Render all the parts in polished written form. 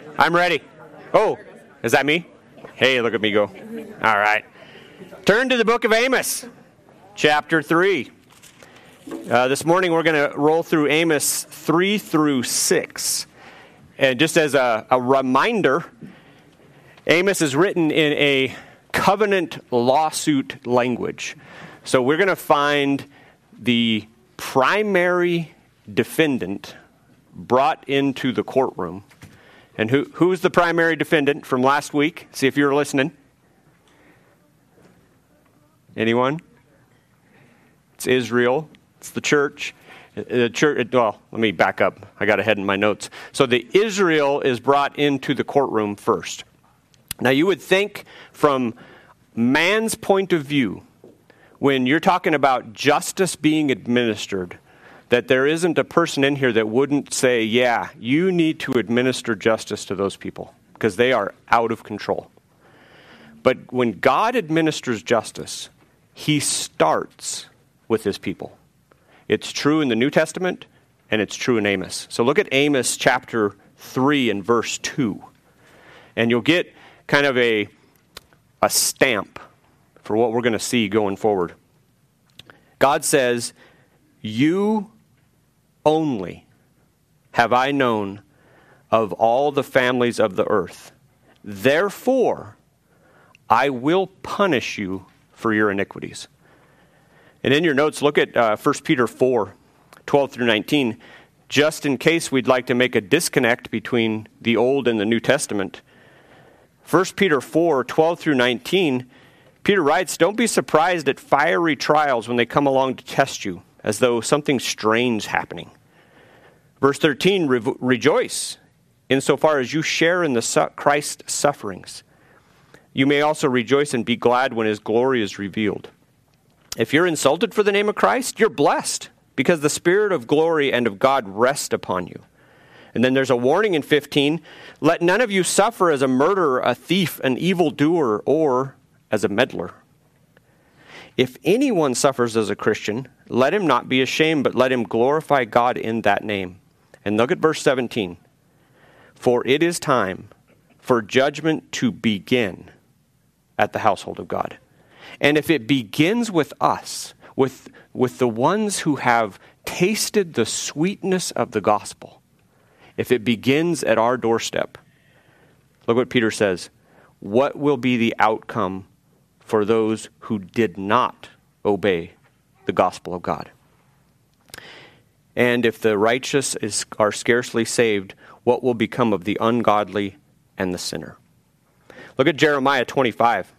I'm ready. Oh, is that me? Hey, look at me go. All right. Turn to the book of Amos, chapter 3. This morning we're going to roll through Amos 3 through 6. And just as a reminder, Amos is written in a covenant lawsuit language. So we're going to find the primary defendant brought into the courtroom. And who's the primary defendant from last week? See if you're listening. Anyone? It's Israel. It's the church. Well, let me back up. I got ahead in my notes. So the Israel is brought into the courtroom first. Now you would think from man's point of view, when you're talking about justice being administered, that there isn't a person in here that wouldn't say, yeah, you need to administer justice to those people because they are out of control. But when God administers justice, he starts with his people. It's true in the New Testament, and it's true in Amos. So look at Amos chapter 3 and verse 2. And you'll get kind of a stamp for what we're going to see going forward. God says, "You only have I known of all the families of the earth. Therefore, I will punish you for your iniquities." And in your notes, look at 1 Peter 4, 12 through 19. Just in case we'd like to make a disconnect between the Old and the New Testament. 1 Peter 4, 12 through 19, Peter writes, "Don't be surprised at fiery trials when they come along to test you, as though something strange happening. Verse 13, rejoice insofar as you share in the Christ's sufferings. You may also rejoice and be glad when his glory is revealed. If you're insulted for the name of Christ, you're blessed, because the Spirit of glory and of God rest upon you." And then there's a warning in 15, "Let none of you suffer as a murderer, a thief, an evildoer, or as a meddler. If anyone suffers as a Christian, let him not be ashamed, but let him glorify God in that name." And look at verse 17. "For it is time for judgment to begin at the household of God. And if it begins with us, with the ones who have tasted the sweetness of the gospel, if it begins at our doorstep," look what Peter says, "what will be the outcome for those who did not obey the gospel of God? And if the righteous are scarcely saved, what will become of the ungodly and the sinner?" Look at Jeremiah 25.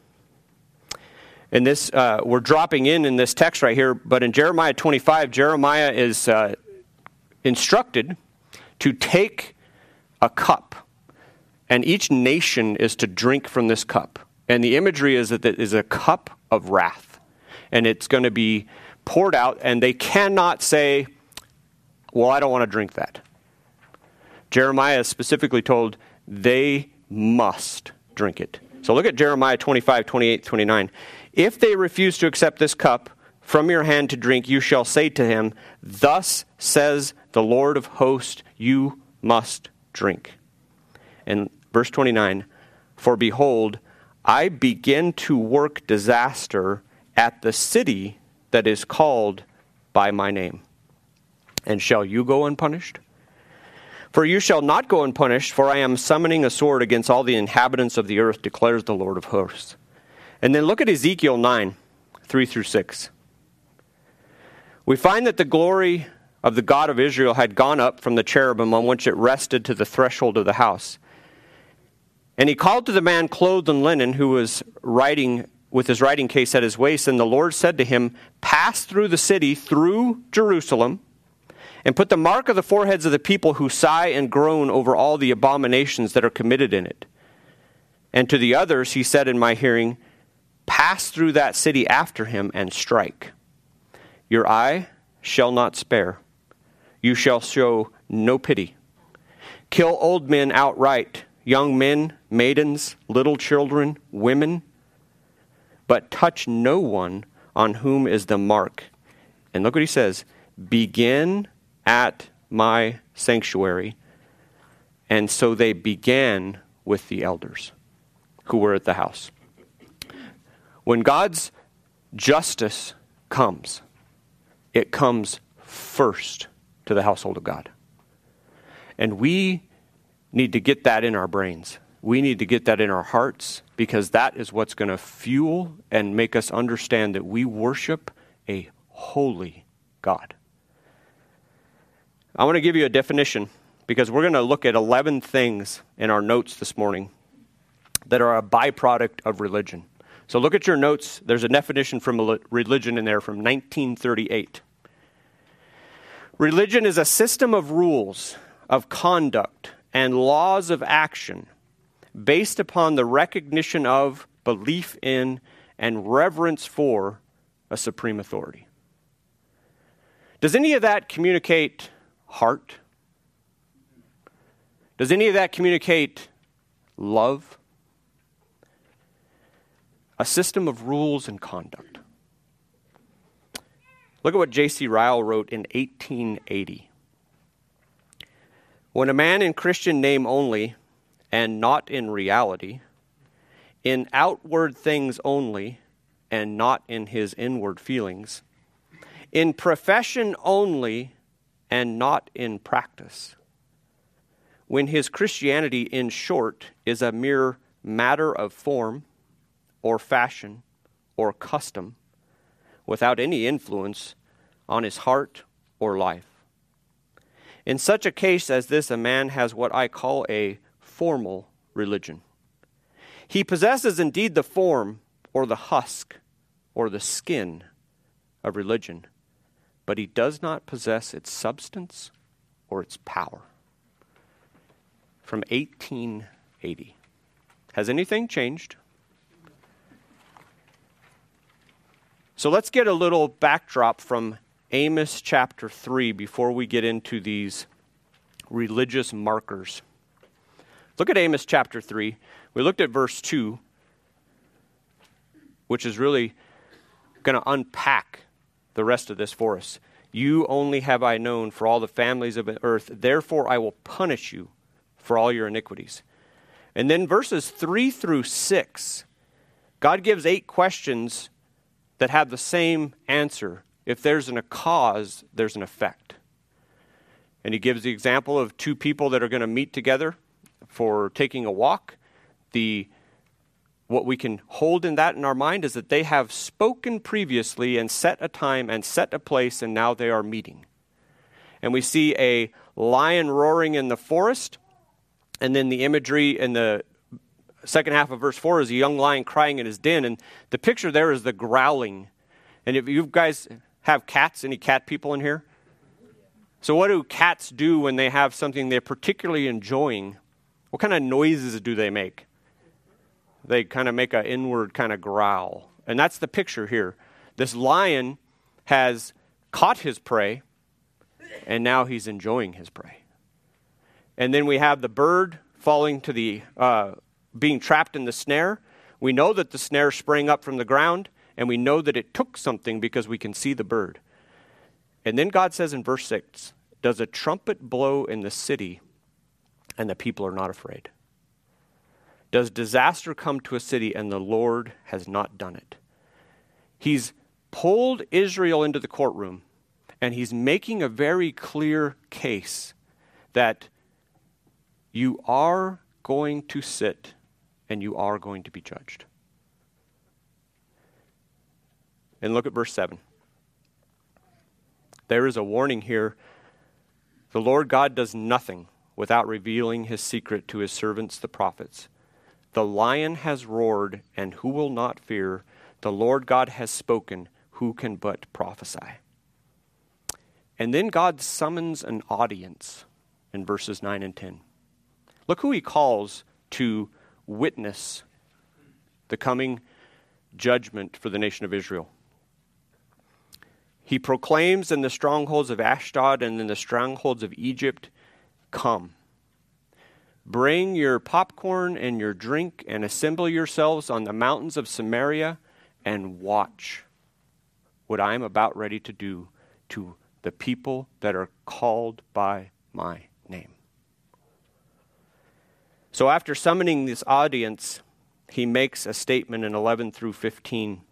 And this, we're dropping in this text right here, but in Jeremiah 25, Jeremiah is instructed to take a cup, and each nation is to drink from this cup. And the imagery is that it is a cup of wrath, and it's going to be poured out, and they cannot say, "Well, I don't want to drink that." Jeremiah is specifically told they must drink it. So look at Jeremiah 25, 28, 29. "If they refuse to accept this cup from your hand to drink, you shall say to him, 'Thus says the Lord of hosts, you must drink.'" And verse 29, "For behold, I begin to work disaster at the city that is called by my name. And shall you go unpunished? For you shall not go unpunished, for I am summoning a sword against all the inhabitants of the earth, declares the Lord of hosts." And then look at Ezekiel 9, 3 through 6. We find that the glory of the God of Israel had gone up from the cherubim on which it rested to the threshold of the house. And he called to the man clothed in linen who was writing with his writing case at his waist, and the Lord said to him, "Pass through the city, through Jerusalem, and put the mark of the foreheads of the people who sigh and groan over all the abominations that are committed in it." And to the others he said in my hearing, "Pass through that city after him and strike. Your eye shall not spare. You shall show no pity. Kill old men outright, young men, maidens, little children, women, but touch no one on whom is the mark." And look what he says, "Begin at my sanctuary And so they began with the elders who were at the house. When God's justice comes, it comes first to the household of God. And we need to get that in our brains. We need to get that in our hearts, because that is what's going to fuel and make us understand that we worship a holy God. I want to give you a definition, because we're going to look at 11 things in our notes this morning that are a byproduct of religion. So look at your notes. There's a definition from religion in there from 1938. Religion is a system of rules, of conduct, and laws of action based upon the recognition of, belief in, and reverence for a supreme authority. Does any of that communicate heart? Does any of that communicate love? A system of rules and conduct. Look at what J.C. Ryle wrote in 1880. When a man in Christian name only, and not in reality, in outward things only, and not in his inward feelings, in profession only, and not in practice, when his Christianity, in short, is a mere matter of form, or fashion, or custom, without any influence on his heart or life. In such a case as this, a man has what I call a formal religion. He possesses indeed the form, or the husk, or the skin of religion, but he does not possess its substance or its power. From 1880. Has anything changed? So let's get a little backdrop from Amos chapter 3 before we get into these religious markers. Look at Amos chapter 3. We looked at verse 2, which is really going to unpack the rest of this for us. You only have I known for all the families of the earth, therefore I will punish you for all your iniquities. And then verses 3 through 6, God gives 8 questions that have the same answer. If there's a cause, there's an effect. And he gives the example of 2 people that are going to meet together for taking a walk. What we can hold in that in our mind is that they have spoken previously and set a time and set a place, and now they are meeting. And we see a lion roaring in the forest, and then the imagery in the second half of verse 4 is a young lion crying in his den, and the picture there is the growling. And if you guys have cats, any cat people in here? So what do cats do when they have something they're particularly enjoying? What kind of noises do they make? They kind of make an inward kind of growl. And that's the picture here. This lion has caught his prey, and now he's enjoying his prey. And then we have the bird falling to the being trapped in the snare. We know that the snare sprang up from the ground, and we know that it took something because we can see the bird. And then God says in verse 6, does a trumpet blow in the city, and the people are not afraid? Does disaster come to a city, and the Lord has not done it? He's pulled Israel into the courtroom, and he's making a very clear case that you are going to sit and you are going to be judged. And look at verse 7. There is a warning here. The Lord God does nothing without revealing his secret to his servants, the prophets. The lion has roared, and who will not fear? The Lord God has spoken, who can but prophesy? And then God summons an audience in verses 9 and 10. Look who he calls to witness the coming judgment for the nation of Israel. He proclaims in the strongholds of Ashdod and in the strongholds of Egypt, come. Bring your popcorn and your drink and assemble yourselves on the mountains of Samaria and watch what I am about ready to do to the people that are called by my name. So after summoning this audience, he makes a statement in 11 through 15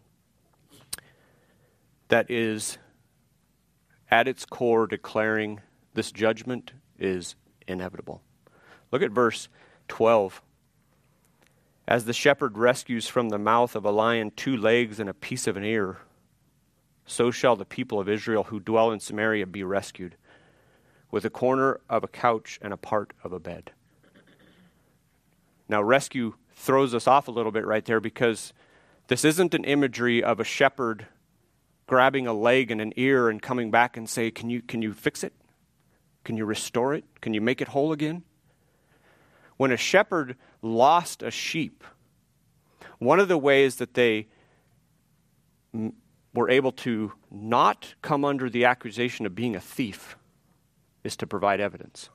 that is, at its core, declaring this judgment is inevitable. Look at verse 12. As the shepherd rescues from the mouth of a lion 2 legs and a piece of an ear, so shall the people of Israel who dwell in Samaria be rescued, with a corner of a couch and a part of a bed. Now, rescue throws us off a little bit right there, because this isn't an imagery of a shepherd grabbing a leg and an ear and coming back and say, can you fix it? Can you restore it? Can you make it whole again? When a shepherd lost a sheep, one of the ways that they were able to not come under the accusation of being a thief is to provide evidence.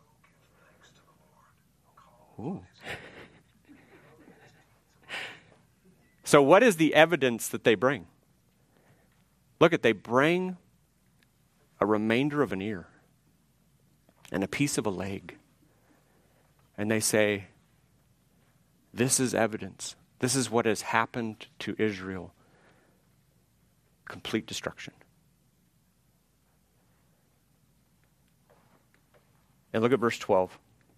Ooh. So what is the evidence that they bring? Look, they bring a remainder of an ear and a piece of a leg. And they say, this is evidence. This is what has happened to Israel. Complete destruction. And look at verse 12.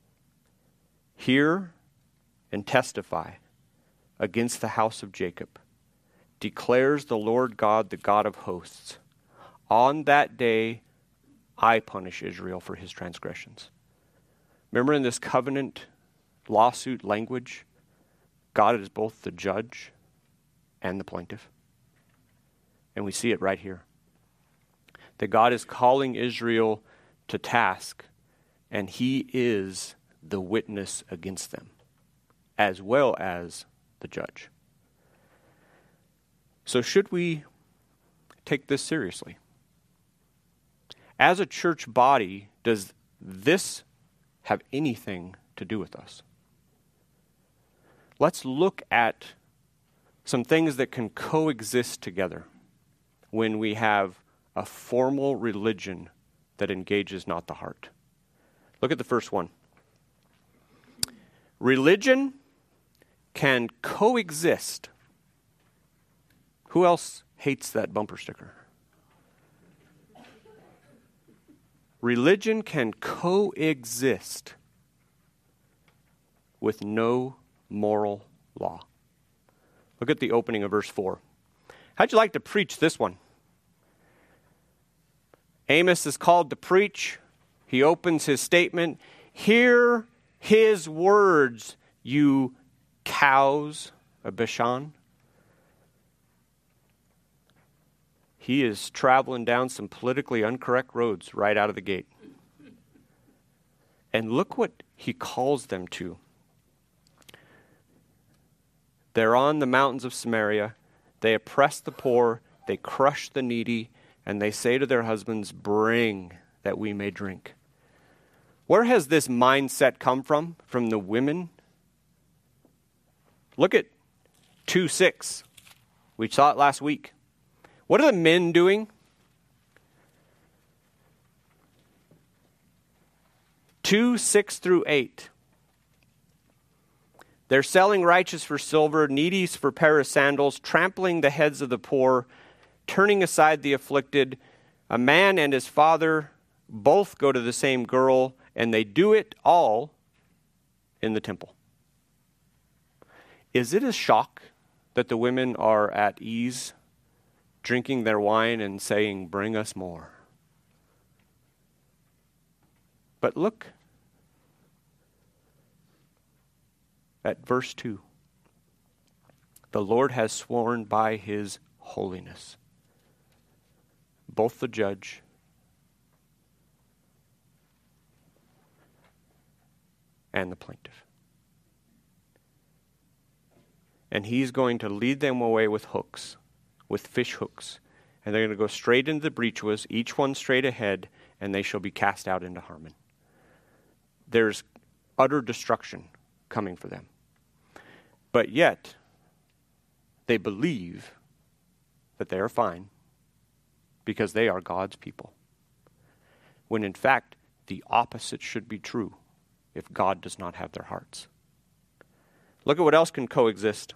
Hear and testify against the house of Jacob, declares the Lord God, the God of hosts. On that day, I punish Israel for his transgressions. Remember, in this covenant lawsuit language, God is both the judge and the plaintiff. And we see it right here. That God is calling Israel to task, and he is the witness against them, as well as the judge. So should we take this seriously? As a church body, does this have anything to do with us? Let's look at some things that can coexist together when we have a formal religion that engages not the heart. Look at the first one. Religion can coexist. Who else hates that bumper sticker? Religion can coexist with no moral law. Look at the opening of verse 4. How'd you like to preach this one? Amos is called to preach. He opens his statement. Hear his words, you cows of Bashan. He is traveling down some politically incorrect roads right out of the gate. And look what he calls them to. They're on the mountains of Samaria. They oppress the poor. They crush the needy. And they say to their husbands, bring that we may drink. Where has this mindset come from? From the women? Look at 2:6. We saw it last week. What are the men doing? 2:6 through 8. They're selling righteous for silver, needies for pair of sandals, trampling the heads of the poor, turning aside the afflicted. A man and his father both go to the same girl, and they do it all in the temple. Is it a shock that the women are at ease, drinking their wine and saying, bring us more? But look at verse 2. The Lord has sworn by his holiness, both the judge and the plaintiff. And he's going to lead them away with hooks, with fish hooks. And they're going to go straight into the breaches, each one straight ahead, and they shall be cast out into Harmon. There's utter destruction coming for them. But yet, they believe that they are fine because they are God's people. When in fact, the opposite should be true if God does not have their hearts. Look at what else can coexist.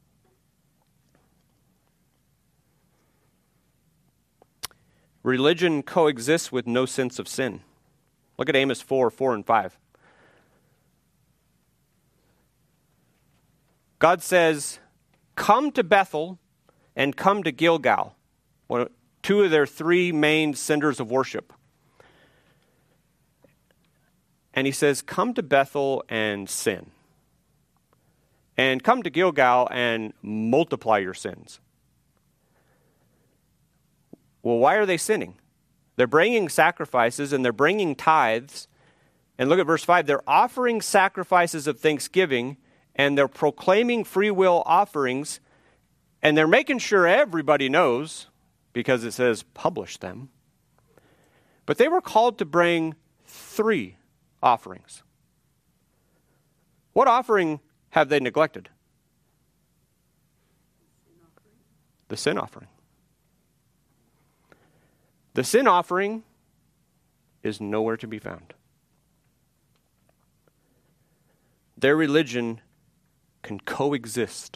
Religion coexists with no sense of sin. Look at Amos 4 and 5. God says, come to Bethel and come to Gilgal, two of their three main centers of worship. And he says, come to Bethel and sin. And come to Gilgal and multiply your sins. Well, why are they sinning? They're bringing sacrifices and they're bringing tithes. And look at verse 5. They're offering sacrifices of thanksgiving and they're proclaiming free will offerings. And they're making sure everybody knows because it says publish them. But they were called to bring 3 offerings. What offering have they neglected? The sin offering. The sin offering is nowhere to be found. Their religion can coexist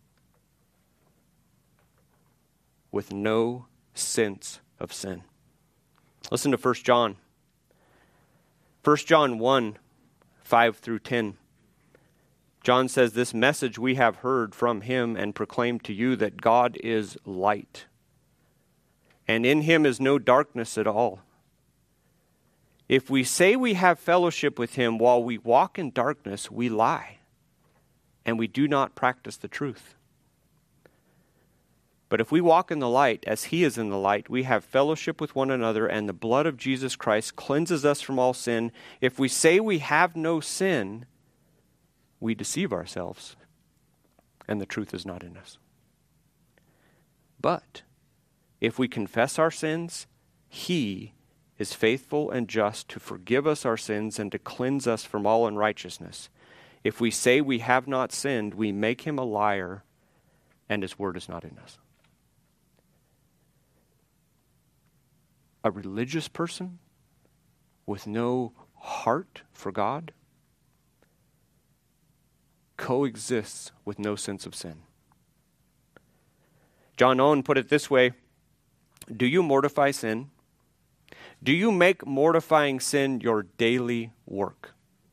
with no sense of sin. Listen to 1 John. 1 John 1, 5 through 10. John says, this message we have heard from him and proclaimed to you that God is light. And in him is no darkness at all. If we say we have fellowship with him while we walk in darkness, we lie, and we do not practice the truth. But if we walk in the light as he is in the light, we have fellowship with one another, and the blood of Jesus Christ cleanses us from all sin. If we say we have no sin, we deceive ourselves, and the truth is not in us. But if we confess our sins, he is faithful and just to forgive us our sins and to cleanse us from all unrighteousness. If we say we have not sinned, we make him a liar, and his word is not in us. A religious person with no heart for God coexists with no sense of sin. John Owen put it this way: do you mortify sin? Do you make mortifying sin your daily work?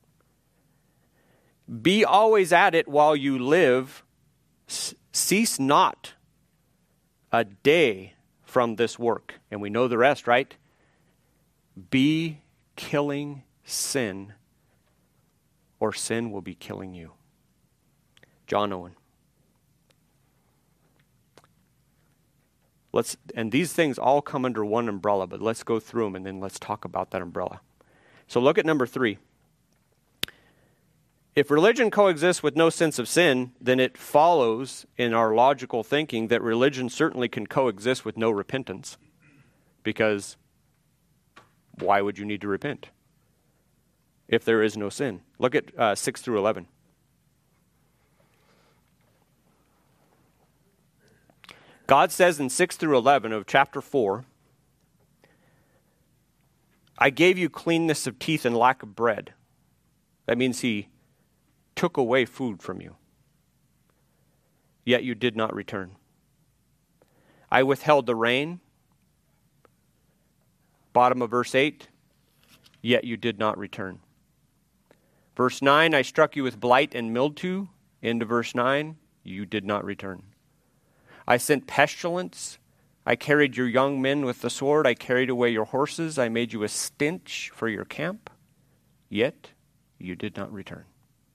Be always at it while you live. Cease not a day from this work. And we know the rest, right? Be killing sin, or sin will be killing you. John Owen. And these things all come under one umbrella, but let's go through them and then let's talk about that umbrella. So look at number 3. If religion coexists with no sense of sin, then it follows in our logical thinking that religion certainly can coexist with no repentance. Because why would you need to repent if there is no sin? Look at 6 through 11. God says in 6 through 11 of chapter 4, I gave you cleanness of teeth and lack of bread. That means he took away food from you. Yet you did not return. I withheld the rain. Bottom of verse 8, yet you did not return. Verse 9, I struck you with blight and mildew. Into verse 9, you did not return. I sent pestilence. I carried your young men with the sword. I carried away your horses. I made you a stench for your camp. Yet you did not return.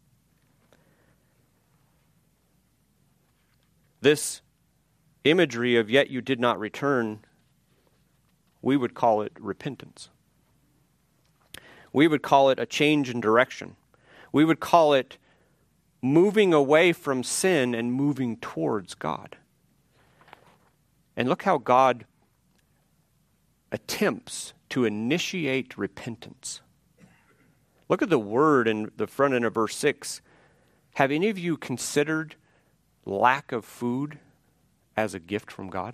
This imagery of yet you did not return, we would call it repentance. We would call it a change in direction. We would call it moving away from sin and moving towards God. And look how God attempts to initiate repentance. Look at the word in the front end of verse 6. Have any of you considered lack of food as a gift from God?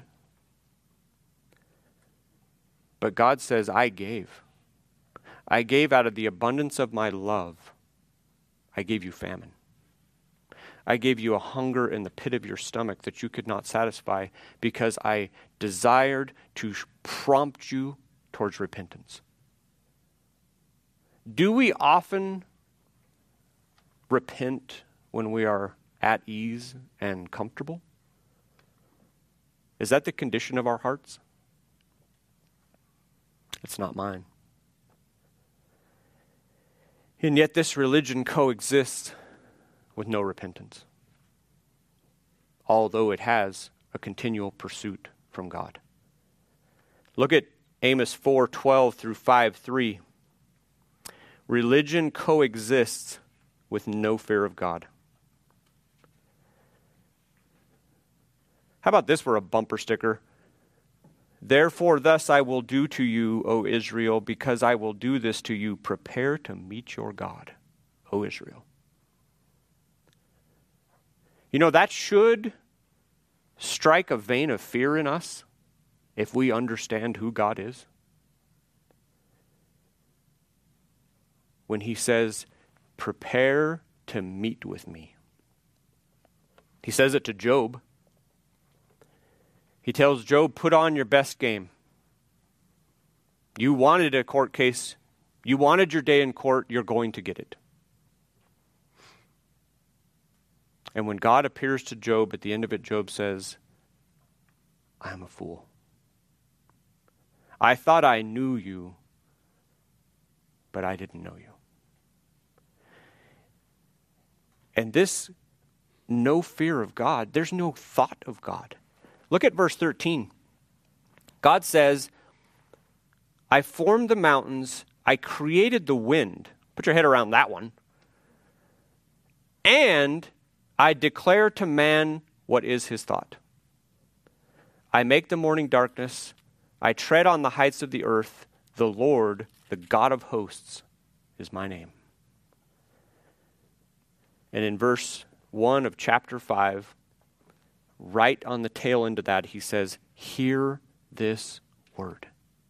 But God says, I gave. I gave out of the abundance of my love. I gave you famine. I gave you a hunger in the pit of your stomach that you could not satisfy, because I desired to prompt you towards repentance. Do we often repent when we are at ease and comfortable? Is that the condition of our hearts? It's not mine. And yet this religion coexists with no repentance, although it has a continual pursuit from God. Look at Amos 4:12 through 5:3. Religion coexists with no fear of God. How about this for a bumper sticker? Therefore, thus I will do to you, O Israel, because I will do this to you. Prepare to meet your God, O Israel. You know, that should strike a vein of fear in us if we understand who God is. When he says, prepare to meet with me. He says it to Job. He tells Job, put on your best game. You wanted a court case. You wanted your day in court. You're going to get it. And when God appears to Job, at the end of it, Job says, I am a fool. I thought I knew you, but I didn't know you. And this no fear of God, there's no thought of God. Look at verse 13. God says, I formed the mountains, I created the wind. Put your head around that one. And I declare to man what is his thought. I make the morning darkness. I tread on the heights of the earth. The Lord, the God of hosts, is my name. And in verse 1 of chapter 5, right on the tail end of that, he says, hear this word.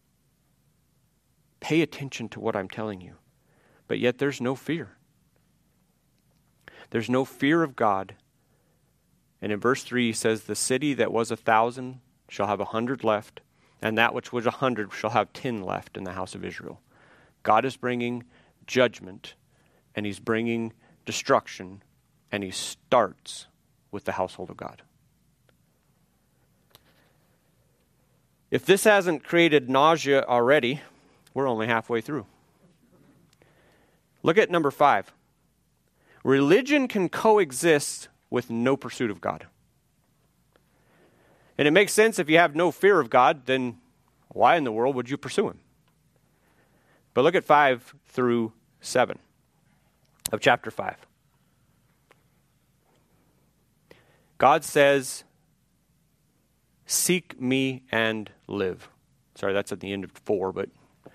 Pay attention to what I'm telling you. But yet there's no fear. There's no fear of God. And in verse 3 he says, the city that was 1,000 shall have 100 left, and that which was 100 shall have 10 left in the house of Israel. God is bringing judgment, and he's bringing destruction, and he starts with the household of God. If this hasn't created nausea already, we're only halfway through. Look at number 5. Religion can coexist with no pursuit of God. And it makes sense, if you have no fear of God, then why in the world would you pursue him? But look at 5 through 7 of chapter 5. God says, seek me and live. Sorry, that's at the end of 4, but...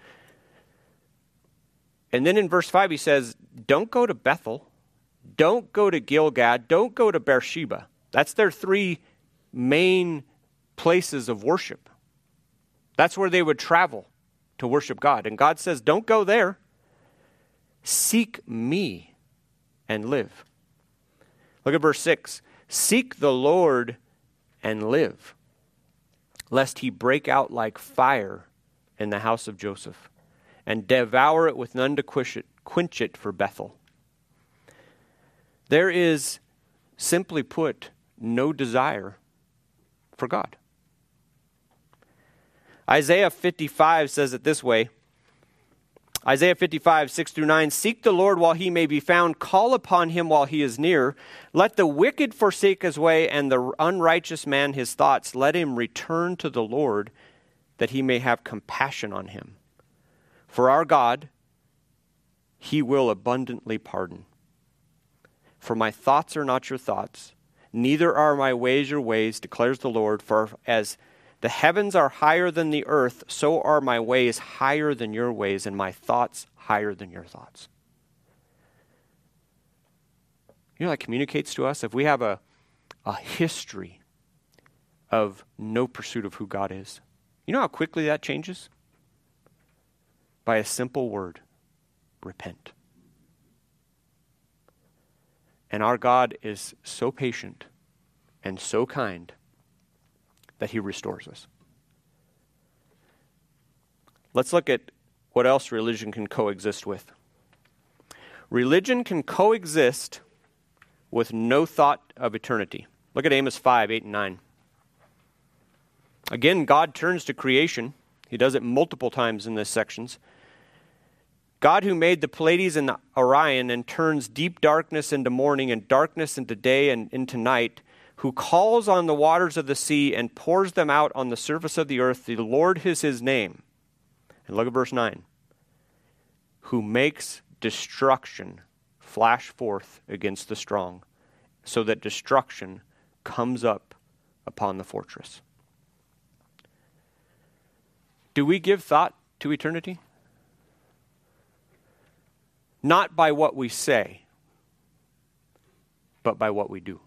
And then in verse 5 he says, don't go to Bethel, don't go to Gilgad, don't go to Beersheba. That's their 3 main places of worship. That's where they would travel to worship God. And God says, don't go there. Seek me and live. Look at verse 6. Seek the Lord and live, lest he break out like fire in the house of Joseph, and devour it with none to quench it for Bethel. There is, simply put, no desire for God. Isaiah 55 says it this way. Isaiah 55, 6 through 9, seek the Lord while he may be found, call upon him while he is near. Let the wicked forsake his way, and the unrighteous man his thoughts. Let him return to the Lord, that he may have compassion on him. For our God, he will abundantly pardon. For my thoughts are not your thoughts, neither are my ways your ways, declares the Lord. For as the heavens are higher than the earth, so are my ways higher than your ways, and my thoughts higher than your thoughts. You know, that communicates to us, if we have a history of no pursuit of who God is, you know how quickly that changes? By a simple word, repent. And our God is so patient and so kind that he restores us. Let's look at what else religion can coexist with. Religion can coexist with no thought of eternity. Look at Amos 5, 8, and 9. Again, God turns to creation. He does it multiple times in these sections. God who made the Pleiades and the Orion and turns deep darkness into morning and darkness into day and into night, who calls on the waters of the sea and pours them out on the surface of the earth, the Lord is his name. And look at verse 9. Who makes destruction flash forth against the strong, so that destruction comes up upon the fortress. Do we give thought to eternity? Not by what we say, but by what we do.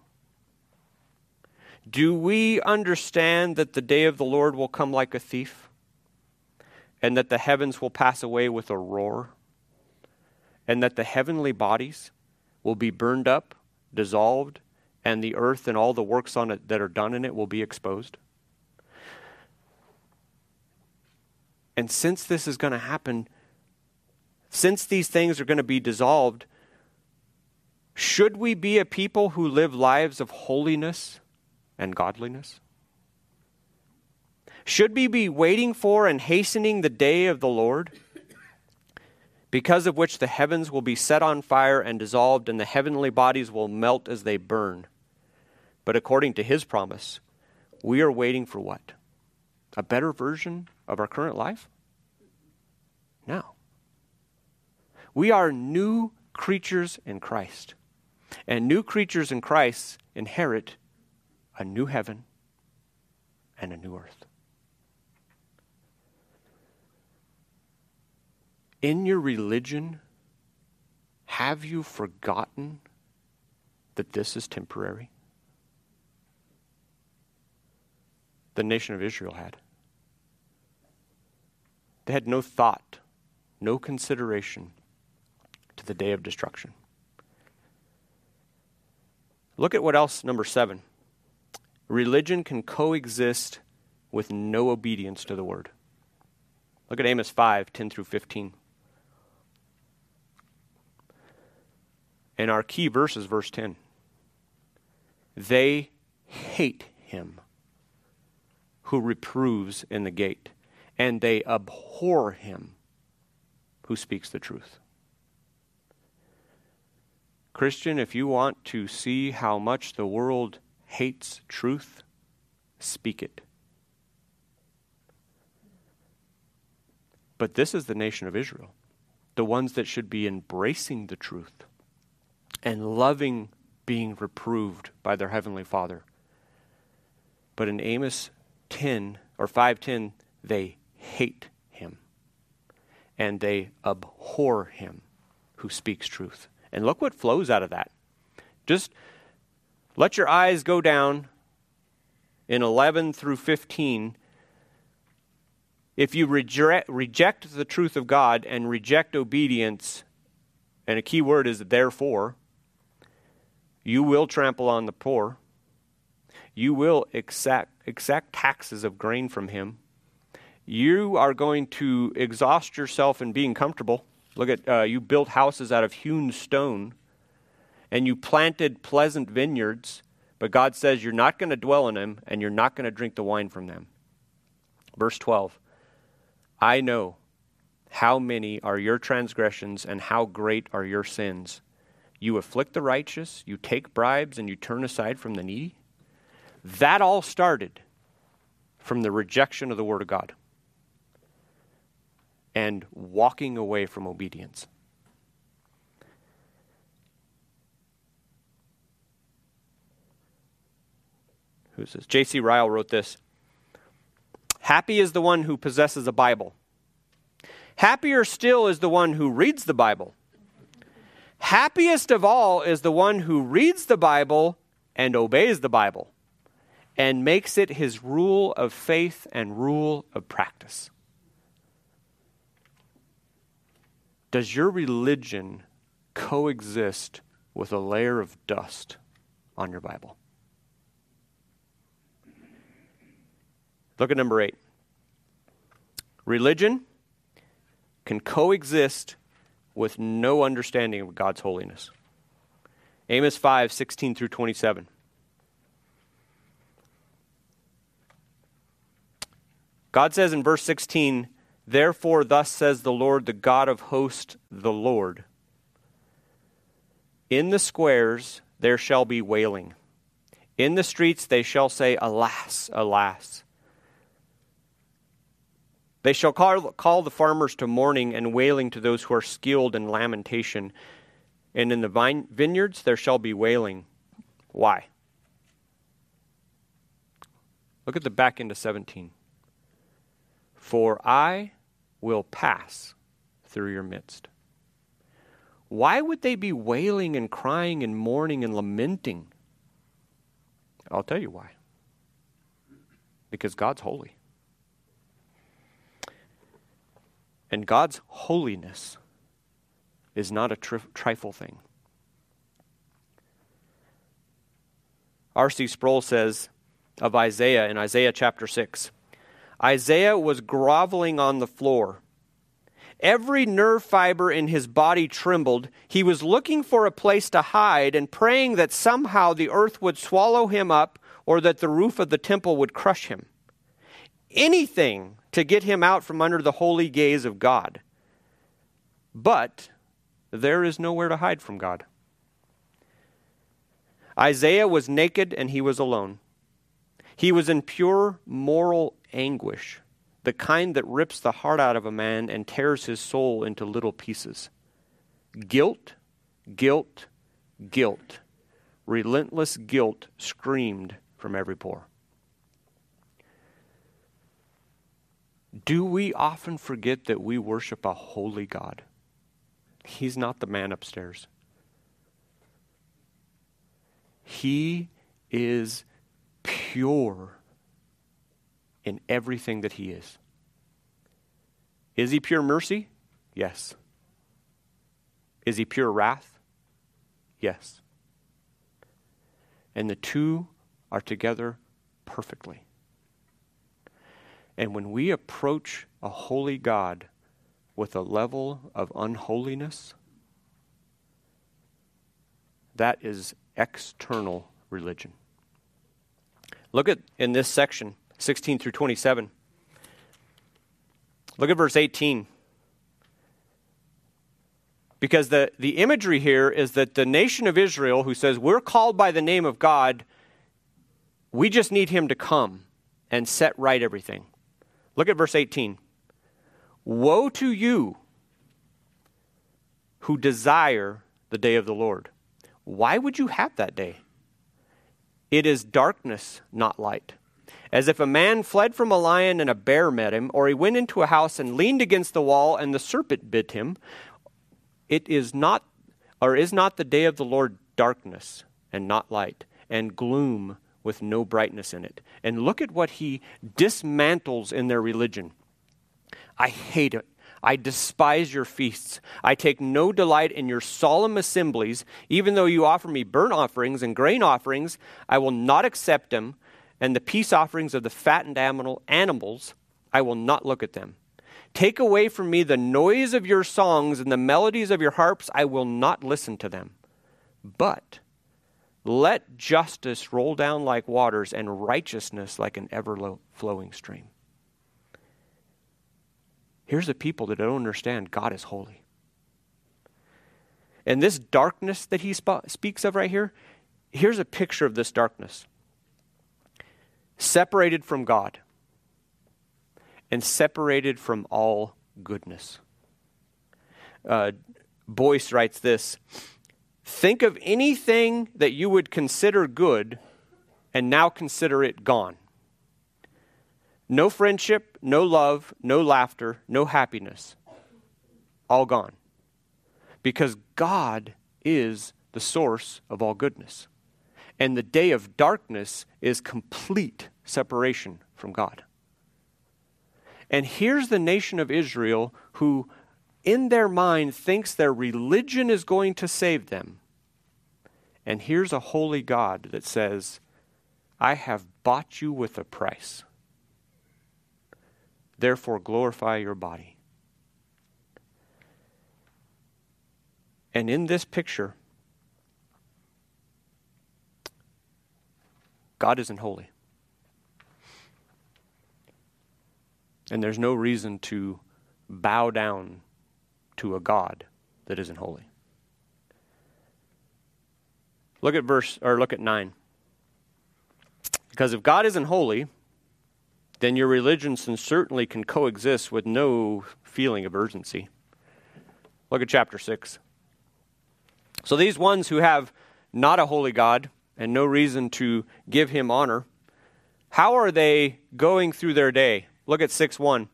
Do we understand that the day of the Lord will come like a thief, and that the heavens will pass away with a roar, and that the heavenly bodies will be burned up, dissolved, and the earth and all the works on it that are done in it will be exposed? And since this is going to happen, since these things are going to be dissolved, should we be a people who live lives of holiness and godliness? Should we be waiting for and hastening the day of the Lord, because of which the heavens will be set on fire and dissolved, and the heavenly bodies will melt as they burn? But according to his promise, we are waiting for what? A better version of our current life? No. We are new creatures in Christ. And new creatures in Christ inherit a new heaven and a new earth. In your religion, have you forgotten that this is temporary? The nation of Israel had. They had no thought, no consideration to the day of destruction. Look at what else, number 7. Religion can coexist with no obedience to the word. Look at Amos 5, 10 through 15. And our key verse is verse 10. They hate him who reproves in the gate, and they abhor him who speaks the truth. Christian, if you want to see how much the world hates truth, speak it. But this is the nation of Israel, the ones that should be embracing the truth and loving being reproved by their heavenly Father. But in Amos 10 or 5:10, they hate him and they abhor him who speaks truth. And look what flows out of that. Just let your eyes go down in 11 through 15. If you reject the truth of God and reject obedience, and a key word is therefore, you will trample on the poor. You will exact taxes of grain from him. You are going to exhaust yourself in being comfortable. Look at, you built houses out of hewn stone, and you planted pleasant vineyards, but God says you're not going to dwell in them, and you're not going to drink the wine from them. Verse 12, I know how many are your transgressions, and how great are your sins. You afflict the righteous, you take bribes, and you turn aside from the needy. That all started from the rejection of the Word of God and walking away from obedience. Who's this? J.C. Ryle wrote this. Happy is the one who possesses a Bible. Happier still is the one who reads the Bible. Happiest of all is the one who reads the Bible and obeys the Bible and makes it his rule of faith and rule of practice. Does your religion coexist with a layer of dust on your Bible. Look at number 8. Religion can coexist with no understanding of God's holiness. Amos 5:16 through 27. God says in verse 16, "Therefore thus says the Lord, the God of hosts, the Lord. In the squares there shall be wailing. In the streets they shall say, Alas, alas. They shall call the farmers to mourning and wailing to those who are skilled in lamentation. And in the vineyards there shall be wailing." Why? Look at the back end of 17. "For I will pass through your midst." Why would they be wailing and crying and mourning and lamenting? I'll tell you why. Because God's holy. And God's holiness is not a trifle thing. R.C. Sproul says of Isaiah in Isaiah chapter 6, "Isaiah was groveling on the floor. Every nerve fiber in his body trembled. He was looking for a place to hide and praying that somehow the earth would swallow him up or that the roof of the temple would crush him. Anything to get him out from under the holy gaze of God. But there is nowhere to hide from God." Isaiah was naked and he was alone. He was in pure moral anguish, the kind that rips the heart out of a man and tears his soul into little pieces. Guilt, guilt, guilt. Relentless guilt screamed from every pore. Do we often forget that we worship a holy God? He's not the man upstairs. He is pure in everything that he is. Is he pure mercy? Yes. Is he pure wrath? Yes. And the two are together perfectly. And when we approach a holy God with a level of unholiness, that is external religion. Look at in this section, 16 through 27. Look at verse 18. Because the imagery here is that the nation of Israel, who says, we're called by the name of God, we just need him to come and set right everything. Look at verse 18. Woe to you who desire the day of the Lord. Why would you have that day? It is darkness, not light. As if a man fled from a lion and a bear met him, or he went into a house and leaned against the wall and the serpent bit him. It is not, or is not the day of the Lord darkness and not light, and gloom with no brightness in it. And look at what he dismantles in their religion. I hate it. I despise your feasts. I take no delight in your solemn assemblies. Even though you offer me burnt offerings and grain offerings, I will not accept them. And the peace offerings of the fattened animals, I will not look at them. Take away from me the noise of your songs and the melodies of your harps. I will not listen to them. But let justice roll down like waters and righteousness like an ever-flowing stream. Here's a people that don't understand God is holy. And this darkness that he speaks of right here, here's a picture of this darkness. Separated from God and separated from all goodness. Boyce writes this: think of anything that you would consider good and now consider it gone. No friendship, no love, no laughter, no happiness. All gone. Because God is the source of all goodness. And the day of darkness is complete separation from God. And here's the nation of Israel who, in their mind, thinks their religion is going to save them. And here's a holy God that says, I have bought you with a price. Therefore, glorify your body. And in this picture, God isn't holy. And there's no reason to bow down to a God that isn't holy. Look at 9. Because if God isn't holy, then your religion certainly can coexist with no feeling of urgency. Look at chapter 6. So these ones who have not a holy God and no reason to give him honor, how are they going through their day? Look at 6:1.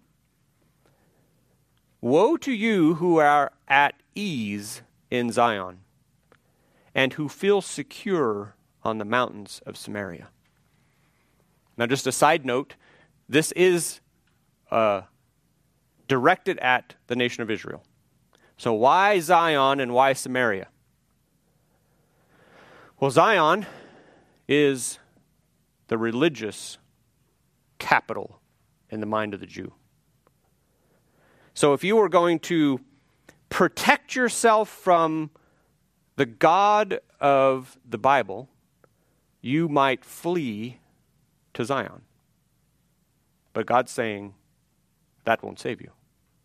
Woe to you who are at ease in Zion, and who feel secure on the mountains of Samaria. Now, just a side note, this is directed at the nation of Israel. So why Zion and why Samaria? Well, Zion is the religious capital in the mind of the Jew. So if you were going to protect yourself from the God of the Bible, you might flee to Zion. But God's saying that won't save you.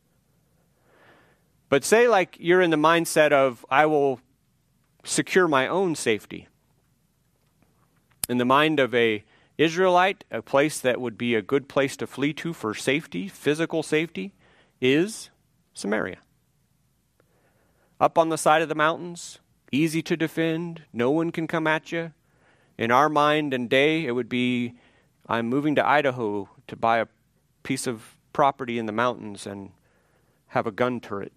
But say like you're in the mindset of, I will secure my own safety. In the mind of a Israelite, a place that would be a good place to flee to for safety, physical safety, is Samaria. Up on the side of the mountains, easy to defend, no one can come at you. In our mind and day, it would be, I'm moving to Idaho to buy a piece of property in the mountains and have a gun turret.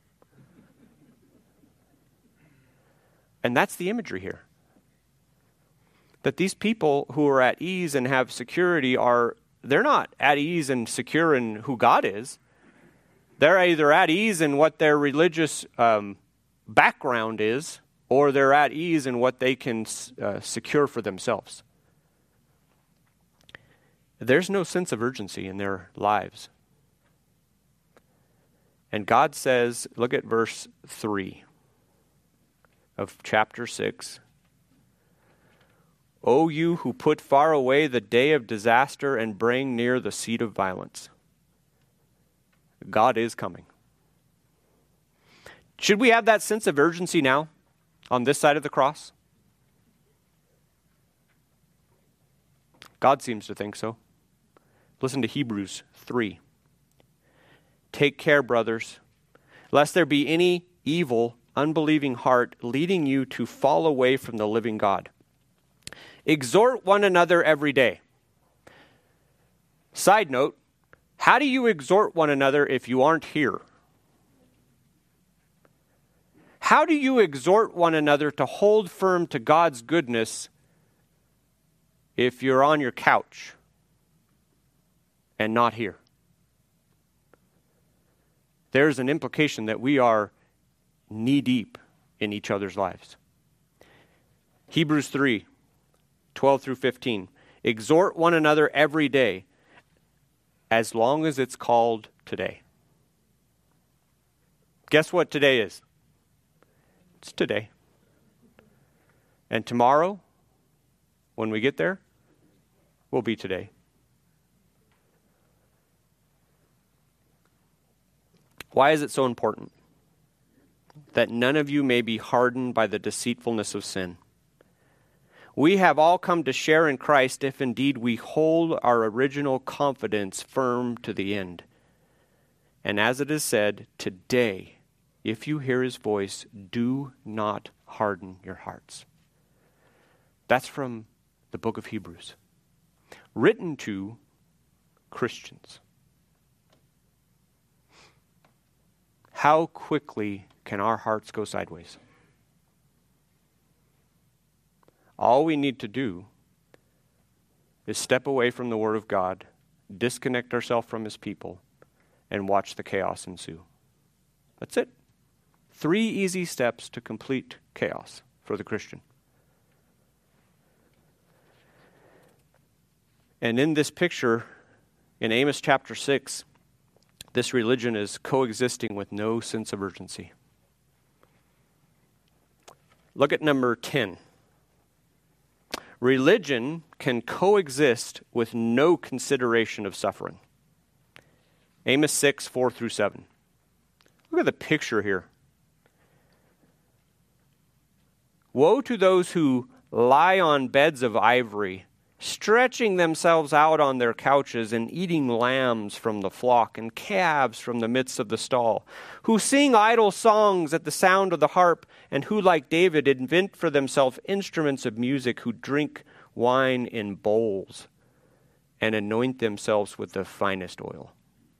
And that's the imagery here. That these people who are at ease and have security they're not at ease and secure in who God is. They're either at ease in what their religious background is, or they're at ease in what they can secure for themselves. There's no sense of urgency in their lives. And God says, look at verse 3 of chapter 6. O you who put far away the day of disaster and bring near the seat of violence. God is coming. Should we have that sense of urgency now on this side of the cross? God seems to think so. Listen to Hebrews 3. Take care, brothers, lest there be any evil, unbelieving heart leading you to fall away from the living God. Exhort one another every day. Side note, how do you exhort one another if you aren't here? How do you exhort one another to hold firm to God's goodness if you're on your couch and not here? There's an implication that we are knee-deep in each other's lives. Hebrews 3, 12 through 15. Exhort one another every day, as long as it's called today. Guess what today is? It's today. And tomorrow, when we get there, will be today. Why is it so important? That none of you may be hardened by the deceitfulness of sin. We have all come to share in Christ if indeed we hold our original confidence firm to the end. And as it is said, today, if you hear his voice, do not harden your hearts. That's from the book of Hebrews, written to Christians. How quickly can our hearts go sideways? All we need to do is step away from the Word of God, disconnect ourselves from his people, and watch the chaos ensue. That's it. 3 easy steps to complete chaos for the Christian. And in this picture, in Amos chapter 6, this religion is coexisting with no sense of urgency. Look at number 10. Religion can coexist with no consideration of suffering. Amos 6, 4 through 7. Look at the picture here. Woe to those who lie on beds of ivory, stretching themselves out on their couches and eating lambs from the flock and calves from the midst of the stall, who sing idle songs at the sound of the harp, and who, like David, invent for themselves instruments of music, who drink wine in bowls and anoint themselves with the finest oil.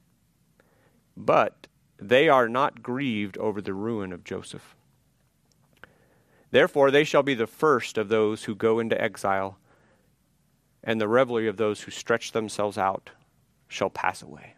But they are not grieved over the ruin of Joseph. Therefore they shall be the first of those who go into exile, and the revelry of those who stretch themselves out shall pass away.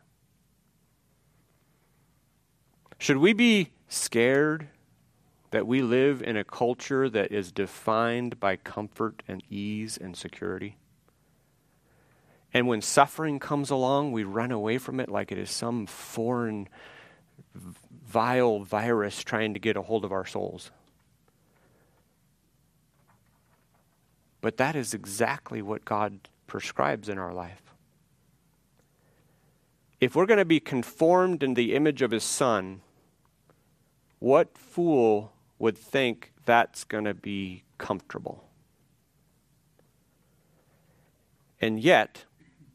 Should we be scared that we live in a culture that is defined by comfort and ease and security? And when suffering comes along, we run away from it like it is some foreign, vile virus trying to get a hold of our souls. But that is exactly what God prescribes in our life. If we're going to be conformed in the image of His Son, what fool would think that's going to be comfortable? And yet,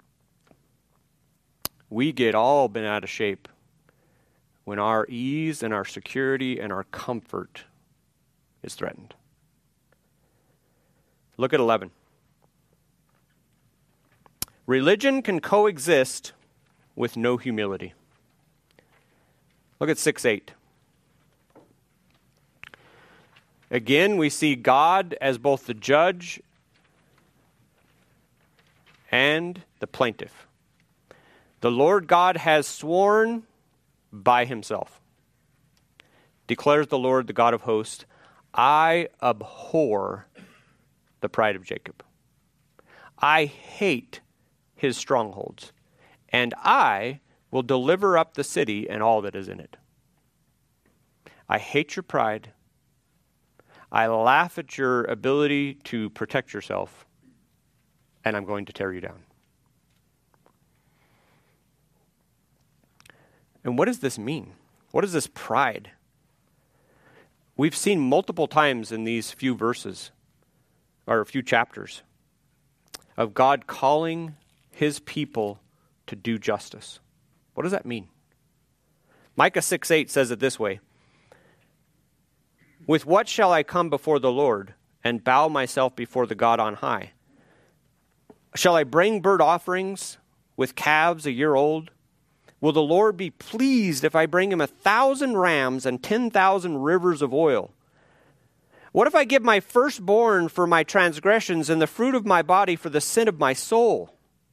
we get all bent out of shape when our ease and our security and our comfort is threatened. Look at 11. Religion can coexist with no humility. Look at 6:8. Again, we see God as both the judge and the plaintiff. The Lord God has sworn by Himself. Declares the Lord, the God of hosts, I abhor the pride of Jacob. I hate his strongholds, and I will deliver up the city and all that is in it. I hate your pride. I laugh at your ability to protect yourself, and I'm going to tear you down. And what does this mean? What is this pride? We've seen multiple times in these few verses, or a few chapters, of God calling His people to do justice. What does that mean? Micah 6:8 says it this way. With what shall I come before the Lord and bow myself before the God on high? Shall I bring burnt offerings with calves a year old? Will the Lord be pleased if I bring Him 1,000 rams and 10,000 rivers of oil? What if I give my firstborn for my transgressions and the fruit of my body for the sin of my soul?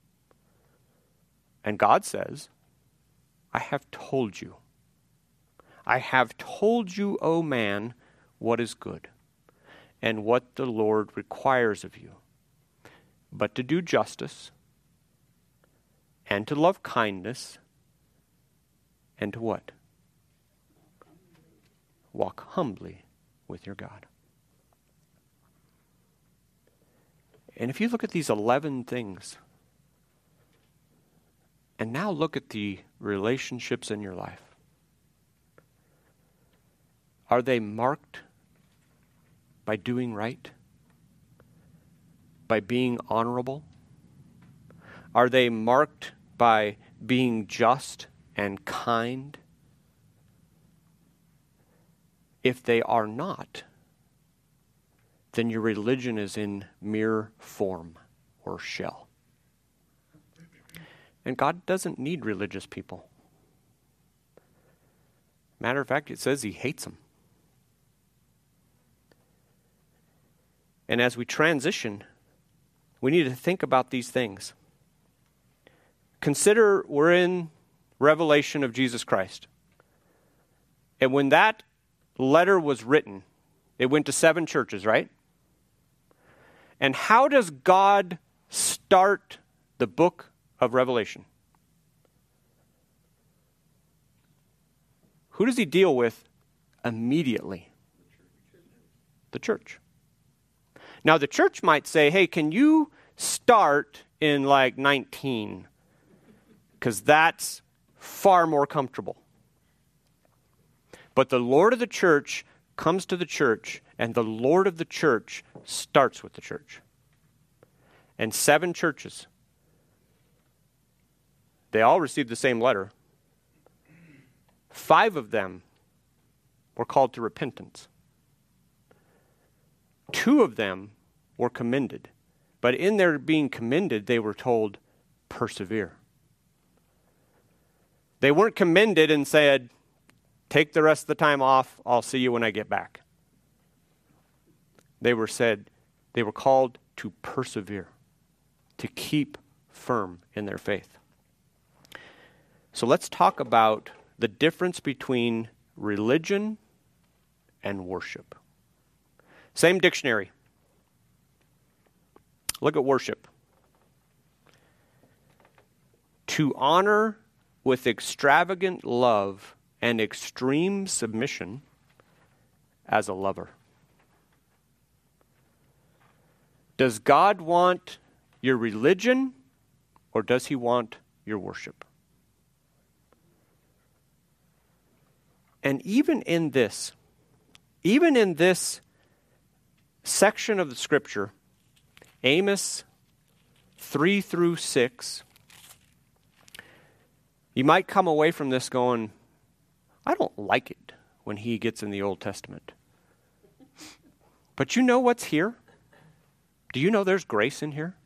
And God says, I have told you. I have told you, O man, what is good and what the Lord requires of you, but to do justice and to love kindness and to what? Walk humbly with your God. And if you look at these 11 things, and now look at the relationships in your life, are they marked by doing right? By being honorable? Are they marked by being just and kind? If they are not, then your religion is in mere form or shell. And God doesn't need religious people. Matter of fact, it says He hates them. And as we transition, we need to think about these things. Consider we're in Revelation of Jesus Christ. And when that letter was written, it went to 7 churches, right? And how does God start the book of Revelation, who does he deal with immediately? The church. Now, the church might say, hey, can you start in like 19? Because that's far more comfortable. But the Lord of the church comes to the church, and the Lord of the church starts with the church. And 7 churches, they all received the same letter. 5 of them were called to repentance. 2 of them were commended. But in their being commended, they were told, persevere. They weren't commended and said, take the rest of the time off, I'll see you when I get back. They were called to persevere, to keep firm in their faith. So let's talk about the difference between religion and worship. Same dictionary. Look at worship. To honor with extravagant love and extreme submission as a lover. Does God want your religion, or does he want your worship? And even in this section of the scripture, Amos 3 through 6, you might come away from this going, I don't like it when he gets in the Old Testament. But you know what's here? Do you know there's grace in here?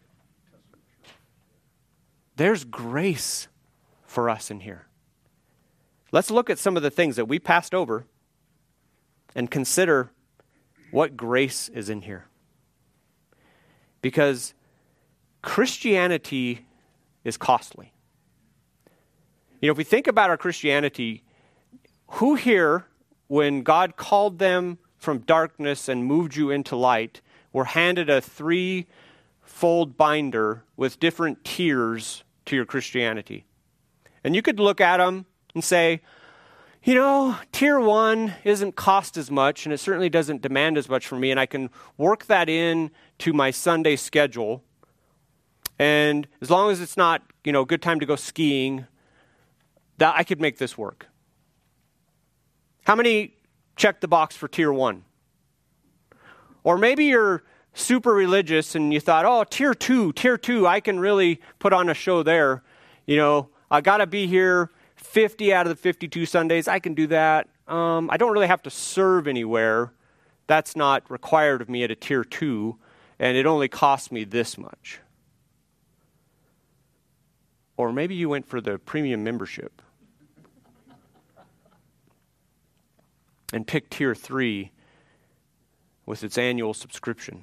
There's grace for us in here. Let's look at some of the things that we passed over and consider what grace is in here. Because Christianity is costly. You know, if we think about our Christianity, who here, when God called them from darkness and moved you into light, were handed a 3-fold binder with different tiers to your Christianity? And you could look at them and say, you know, tier 1 isn't cost as much, and it certainly doesn't demand as much from me, and I can work that in to my Sunday schedule. And as long as it's not, a good time to go skiing, that I could make this work. How many check the box for tier 1? Or maybe you're super religious and you thought, oh, tier 2, I can really put on a show there. I got to be here 50 out of the 52 Sundays. I can do that. I don't really have to serve anywhere. That's not required of me at a tier 2, and it only costs me this much. Or maybe you went for the premium membership and picked tier 3 with its annual subscription.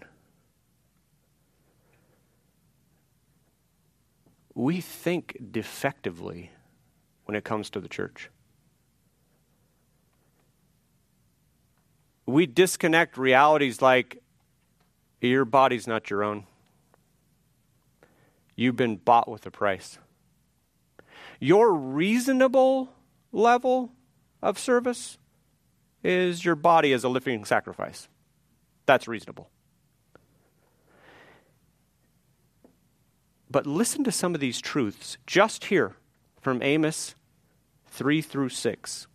We think defectively when it comes to the church. We disconnect realities like your body's not your own. You've been bought with a price. Your reasonable level of service is your body as a living sacrifice. That's reasonable. But listen to some of these truths just here from Amos 3 through 6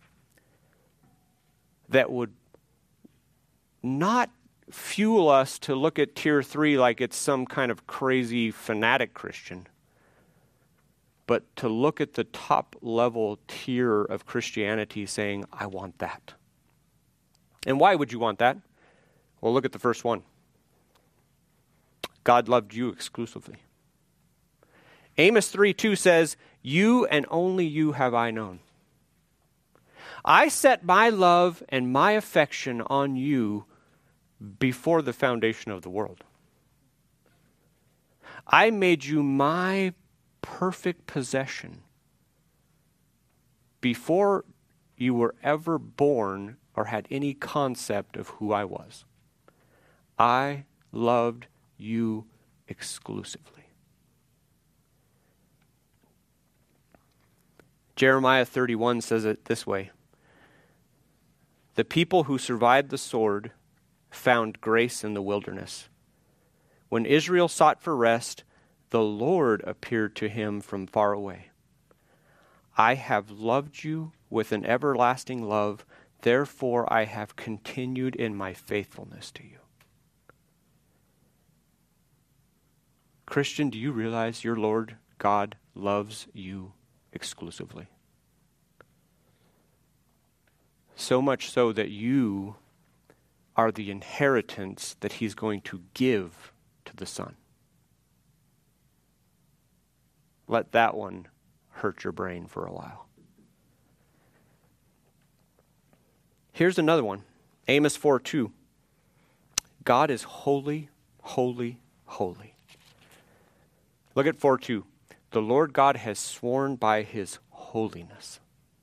that would not fuel us to look at tier 3 like it's some kind of crazy fanatic Christian, but to look at the top level tier of Christianity saying, I want that. And why would you want that? Well, look at the first one. God loved you exclusively. Amos 3:2 says, you and only you have I known. I set my love and my affection on you before the foundation of the world. I made you my perfect possession before you were ever born or had any concept of who I was. I loved you exclusively. Jeremiah 31 says it this way. The people who survived the sword found grace in the wilderness. When Israel sought for rest, the Lord appeared to him from far away. I have loved you with an everlasting love, therefore I have continued in my faithfulness to you. Christian, do you realize your Lord God loves you exclusively? So much so that you are the inheritance that he's going to give to the Son. Let that one hurt your brain for a while. Here's another one. Amos 4:2. God is holy, holy, holy. Look at 4:2. The Lord God has sworn by his holiness.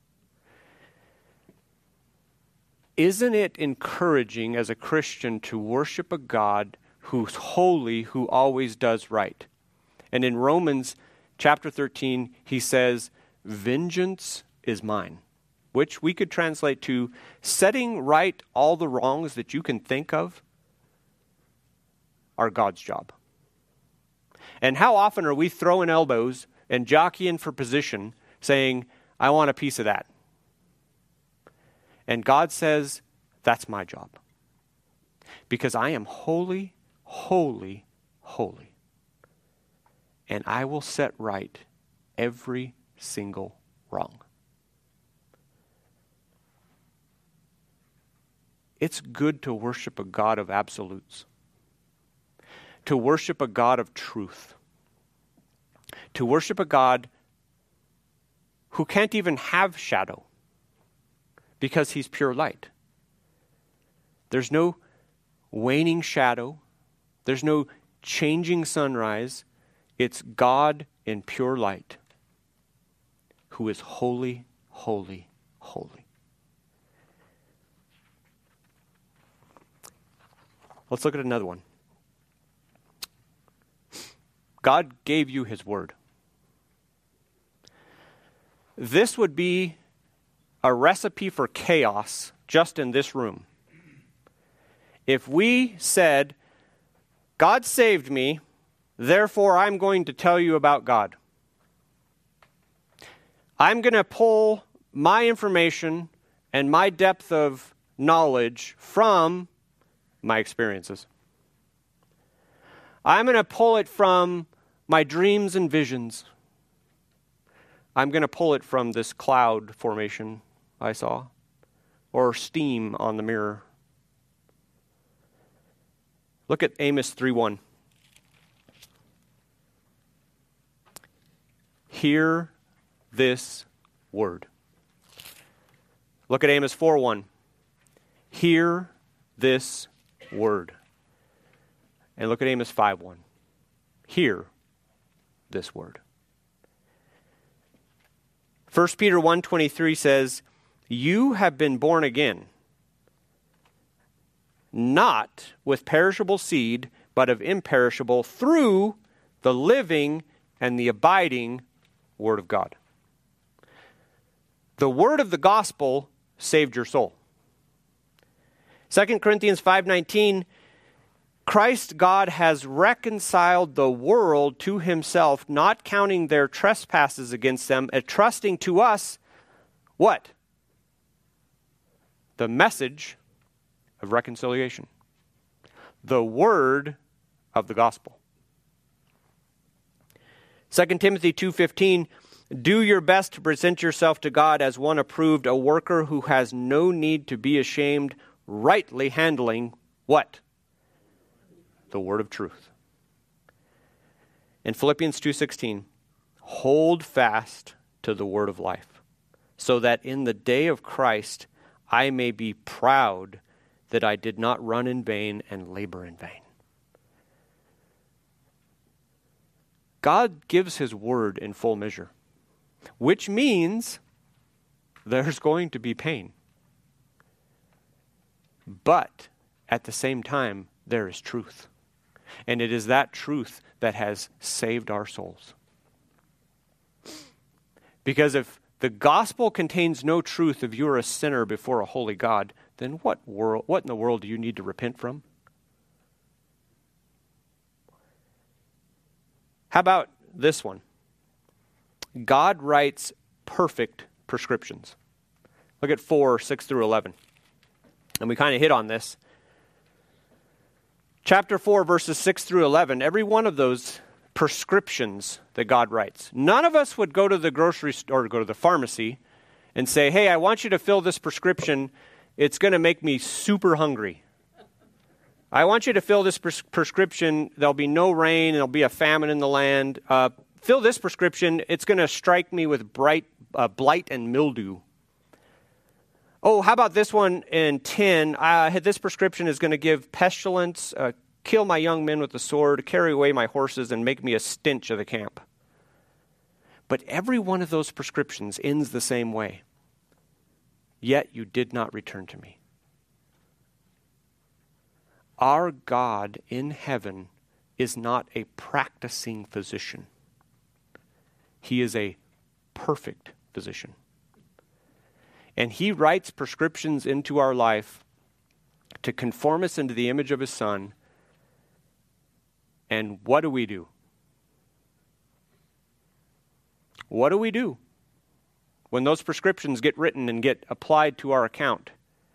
Isn't it encouraging as a Christian to worship a God who's holy, who always does right? And in Romans chapter 13, he says, vengeance is mine, which we could translate to setting right all the wrongs that you can think of are God's job. And how often are we throwing elbows and jockeying for position, saying, I want a piece of that? And God says, that's my job. Because I am holy, holy, holy. And I will set right every single wrong. It's good to worship a God of absolutes. To worship a God of truth. To worship a God who can't even have shadow because he's pure light. There's no waning shadow. There's no changing sunrise. It's God in pure light who is holy, holy, holy. Let's look at another one. God gave you his word. This would be a recipe for chaos just in this room. If we said, God saved me, therefore I'm going to tell you about God. I'm going to pull my information and my depth of knowledge from my experiences. I'm going to pull it from my dreams and visions. I'm going to pull it from this cloud formation I saw, or steam on the mirror. Look at Amos 3:1. Hear this word. Look at Amos 4:1. Hear this word. And look at Amos 5:1. Hear this word. 1 Peter 1:23 says, you have been born again, not with perishable seed, but of imperishable, through the living and the abiding Word of God. The word of the gospel saved your soul. 2 Corinthians 5:19, Christ God has reconciled the world to himself, not counting their trespasses against them, entrusting to us, what? The message of reconciliation. The word of the gospel. 2 Timothy 2:15, do your best to present yourself to God as one approved, a worker who has no need to be ashamed, rightly handling what? The word of truth. In Philippians 2:16, hold fast to the word of life, so that in the day of Christ I may be proud that I did not run in vain and labor in vain. God gives his word in full measure, which means there's going to be pain. But at the same time, there is truth. And it is that truth that has saved our souls. Because if the gospel contains no truth if you are a sinner before a holy God, then what in the world do you need to repent from? How about this one? God writes perfect prescriptions. Look at 4:6-11. And we kind of hit on this. Chapter 4, verses 6-11, every one of those prescriptions that God writes. None of us would go to the grocery store or go to the pharmacy and say, hey, I want you to fill this prescription. It's going to make me super hungry. I want you to fill this prescription. There'll be no rain. There'll be a famine in the land. Fill this prescription. It's going to strike me with blight and mildew. Oh, how about this one in 10? This prescription is going to give pestilence, kill my young men with the sword, carry away my horses, and make me a stench of the camp. But every one of those prescriptions ends the same way. Yet you did not return to me. Our God in heaven is not a practicing physician. He is a perfect physician. And he writes prescriptions into our life to conform us into the image of his Son. And what do we do? What do we do when those prescriptions get written and get applied to our account?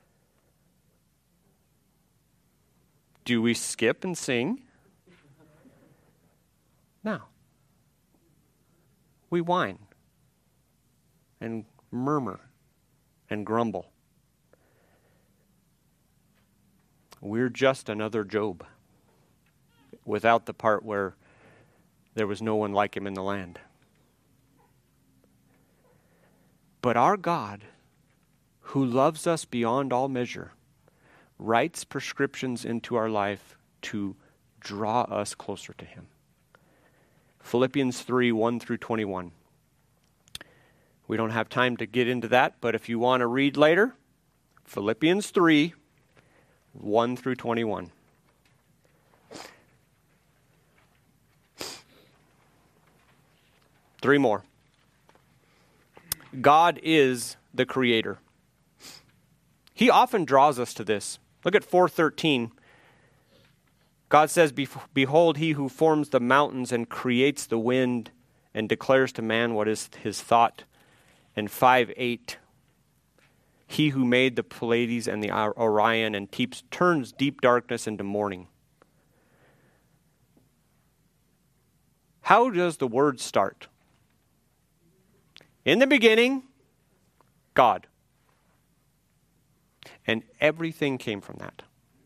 Do we skip and sing? No. We whine and murmur and grumble. We're just another Job, without the part where there was no one like him in the land. But our God, who loves us beyond all measure, writes prescriptions into our life to draw us closer to him. Philippians 3, 1-21. We don't have time to get into that, but if you want to read later, Philippians 3, 1-21. Three more. God is the creator. He often draws us to this. Look at 4:13. God says, behold, he who forms the mountains and creates the wind and declares to man what is his thought. And 5:8. He who made the Pleiades and the Orion and turns deep darkness into morning. How does the word start? In the beginning, God. And everything came from that.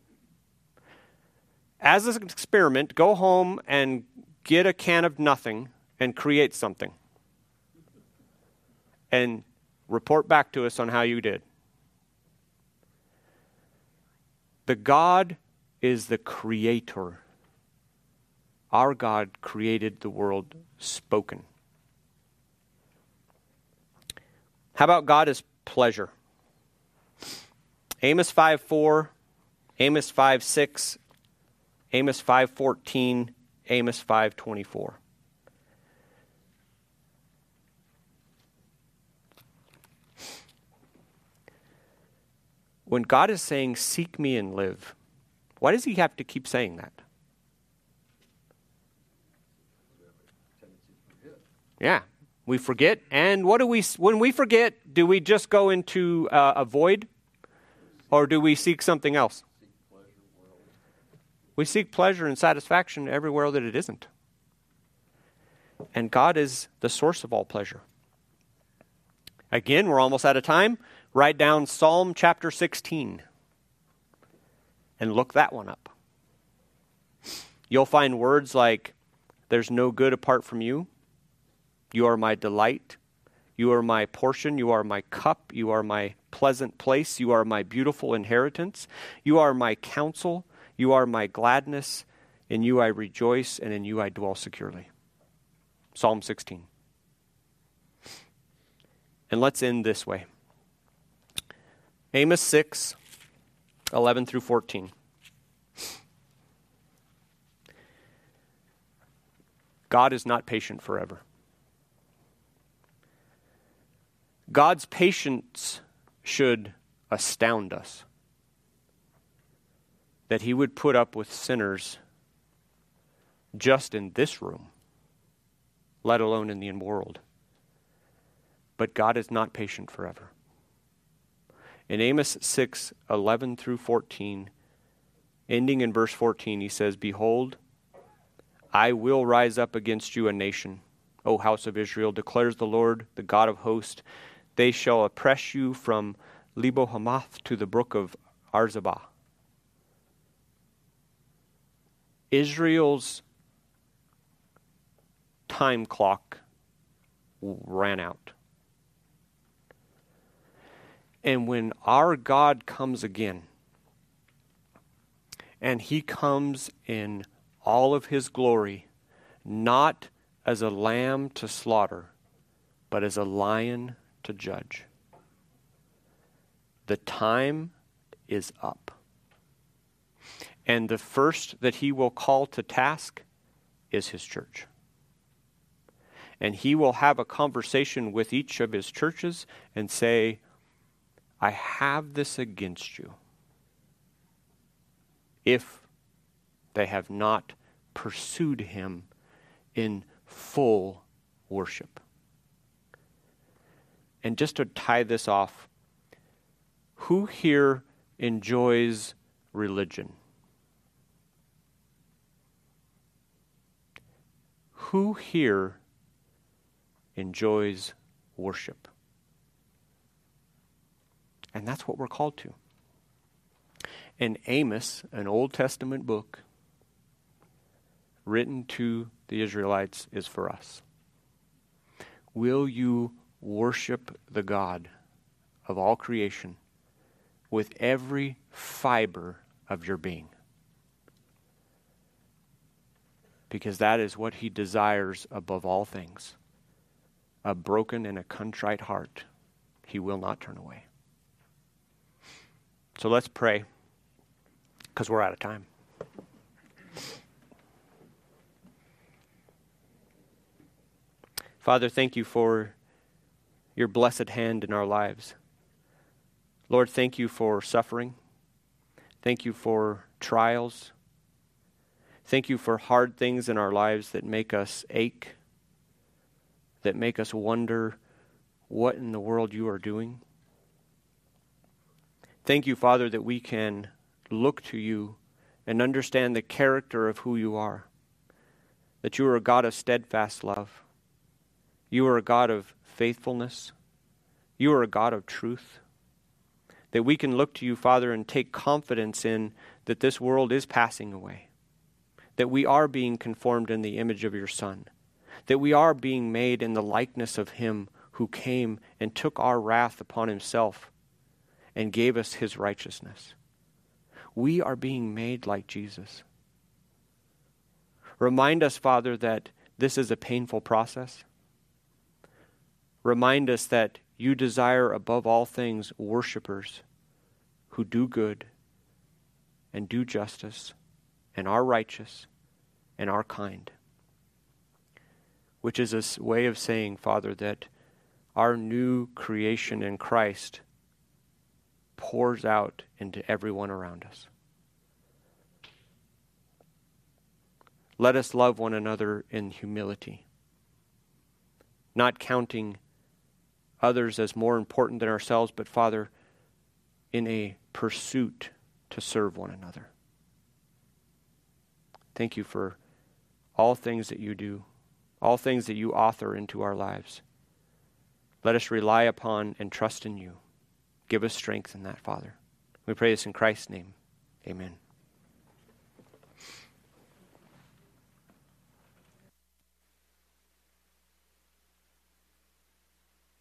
As an experiment, go home and get a can of nothing and create something. And report back to us on how you did. The God is the creator. Our God created the world spoken. How about God is pleasure? Amos 5:4, Amos 5:6, Amos 5:14, Amos 5:24. When God is saying, seek me and live, why does he have to keep saying that? Yeah, we forget. And when we forget, do we just go into a void? Or do we seek something else? We seek pleasure and satisfaction everywhere that it isn't. And God is the source of all pleasure. Again, we're almost out of time. Write down Psalm chapter 16 and look that one up. You'll find words like, there's no good apart from you. You are my delight. You are my portion. You are my cup. You are my pleasant place. You are my beautiful inheritance. You are my counsel. You are my gladness. In you I rejoice, and in you I dwell securely. Psalm 16. And let's end this way. Amos 6, 11-14. God is not patient forever. God's patience should astound us. That he would put up with sinners just in this room, let alone in the world. But God is not patient forever. In Amos 6:11 through 14, ending in verse 14, he says, "Behold, I will rise up against you a nation, O house of Israel, declares the Lord, the God of hosts. They shall oppress you from Lebo-Hamath to the brook of Arzabah." Israel's time clock ran out. And when our God comes again, and he comes in all of his glory, not as a lamb to slaughter, but as a lion to judge, the time is up. And the first that he will call to task is his church. And he will have a conversation with each of his churches and say, I have this against you if they have not pursued him in full worship. And just to tie this off, who here enjoys religion? Who here enjoys worship? And that's what we're called to. And Amos, an Old Testament book written to the Israelites, is for us. Will you worship the God of all creation with every fiber of your being? Because that is what he desires above all things. A broken and a contrite heart he will not turn away. So let's pray, because we're out of time. Father, thank you for your blessed hand in our lives. Lord, thank you for suffering. Thank you for trials. Thank you for hard things in our lives that make us ache, that make us wonder what in the world you are doing. Thank you, Father, that we can look to you and understand the character of who you are, that you are a God of steadfast love. You are a God of faithfulness. You are a God of truth. That we can look to you, Father, and take confidence in that this world is passing away. That we are being conformed in the image of your Son. That we are being made in the likeness of him who came and took our wrath upon himself and gave us his righteousness. We are being made like Jesus. Remind us, Father, that this is a painful process. Remind us that you desire above all things worshipers who do good and do justice and are righteous and are kind. Which is a way of saying, Father, that our new creation in Christ pours out into everyone around us. Let us love one another in humility, not counting others as more important than ourselves, but, Father, in a pursuit to serve one another. Thank you for all things that you do, all things that you author into our lives. Let us rely upon and trust in you. Give us strength in that, Father. We pray this in Christ's name. Amen.